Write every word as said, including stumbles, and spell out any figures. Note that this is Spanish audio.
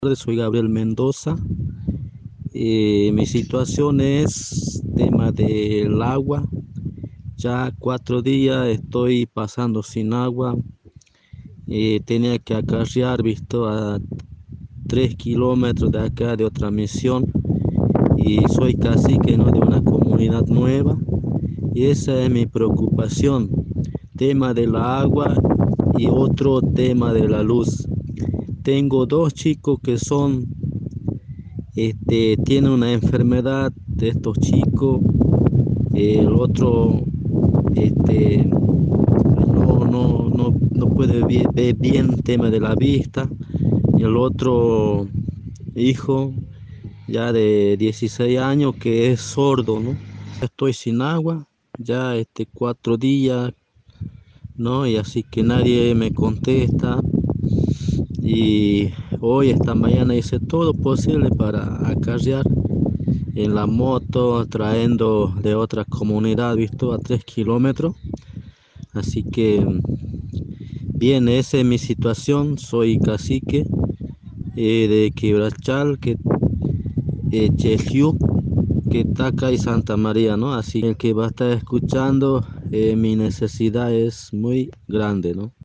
Soy Gabriel Mendoza. Eh, mi situación es tema del agua. Ya cuatro días estoy pasando sin agua. Eh, tenía que acarrear, visto, a tres kilómetros de acá de otra misión. Y soy cacique, ¿no?, de una comunidad nueva. Y esa es mi preocupación. Tema de la agua y otro tema de la luz. Tengo dos chicos que son este, tiene una enfermedad de estos chicos. El otro este, no, no, no, no puede vi- ver bien tema de la vista. Y el otro hijo ya de dieciséis años que es sordo, ¿no? Estoy sin agua ya este cuatro días, ¿no? Y así que nadie me contesta. Y hoy, esta mañana, hice todo posible para acarrear en la moto, trayendo de otra comunidad, visto, a tres kilómetros. Así que bien, esa es mi situación. Soy cacique eh, de Quebrachal, que eh, Chejiuc, que está acá y Santa María, ¿no? Así que el que va a estar escuchando, eh, mi necesidad es muy grande, ¿no?